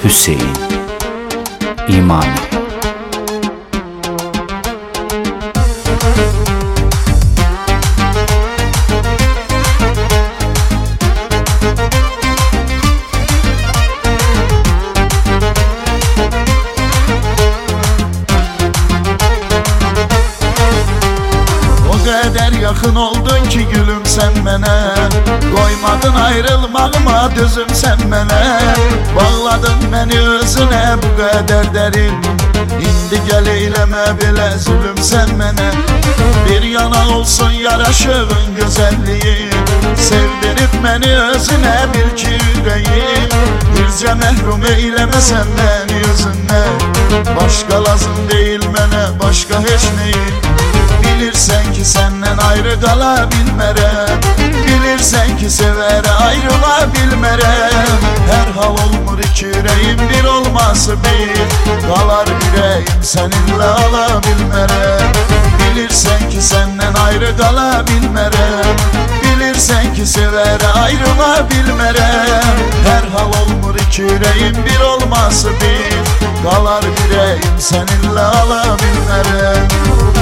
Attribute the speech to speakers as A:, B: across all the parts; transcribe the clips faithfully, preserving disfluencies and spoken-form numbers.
A: Hüseyin İmani.
B: Yakın oldun ki gülüm sen mənə, koymadın ayrılmağıma düzüm sen mənə. Bağladın məni özünə bu kadar derin, indi gel eyleme belə zulüm sen mənə. Bir yana olsun yaraşığın güzelliği, sevdirip məni özünə bil ki yüreğim. Bircə məhrum eyleme sen məni özünə, başka lazım değil mənə, başka hiç neyim. Bilirsen ki senden ayrı qala bilmərəm, bilirsen ki sevərə ayrıla bilmərəm. Hər hal olmur iki ürəyim bir olması bir, qalar ürəyim səninlə ala bilmərəm. Bilirsen ki senden ayrı qala bilmərəm, bilirsen ki sevərə ayrıla bilmərəm. Hər hal olmur iki ürəyim bir olması bir, qalar ürəyim səninlə ala bilmərəm.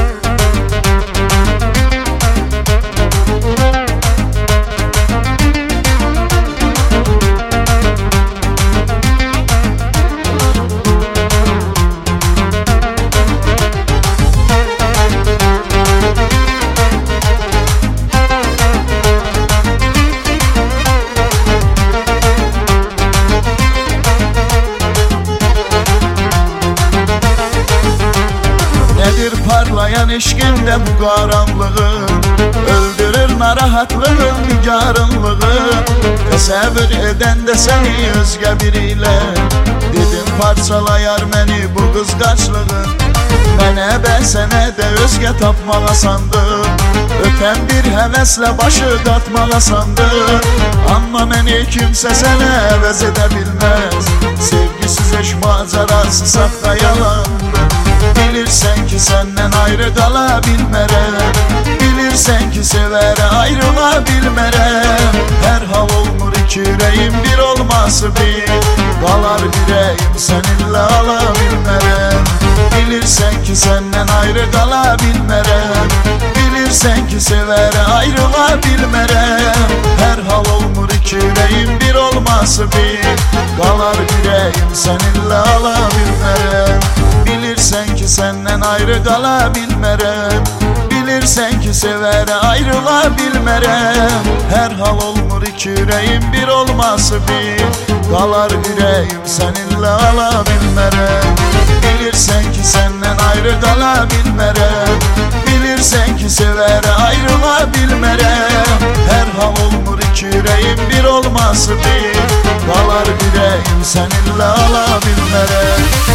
B: Nedir parlayan eşkinde bu karanlığı, öldürür narahatlığın nigarınlığı. Təsəvvür eden de seni özge biriyle, dedim parçalayar məni bu kızgaçlığı. Mənə bə sənə də özge tapmağa sandım, öten bir həvəslə başı qatmağa sandım. Amma məni kimsə sənə əvəz edə bilməz, sevgisiz eş macerası saxta yalandır. Bilirsen ki senden ayrı qala bilmərəm, bilirsen ki sevərə ayrıla bilmərəm. Hər hal olmur iki ürəyim bir olması bir, qalar ürəyim səninlə ala bilmərəm. Bilirsen ki senden ayrı qala bilmərəm, bilirsen ki sevərə ayrıla bilmərəm. Hər hal olmur iki ürəyim bir olması bir, qalar ürəyim səninlə ala bilmərəm. Bilirsen ki senden ayrı qala bilmərəm, bilirsen ki sevərə ayrıla bilmərəm. Hər hal olmur iki ürəyim bir olması bir, qalar ürəyim səninlə ala bilmərəm. Bilirsen ki senden ayrı qala bilmərəm, bilirsen ki sevərə ayrıla bilmərəm. Hər hal olmur iki ürəyim bir olması bir, qalar ürəyim səninlə ala bilmərəm.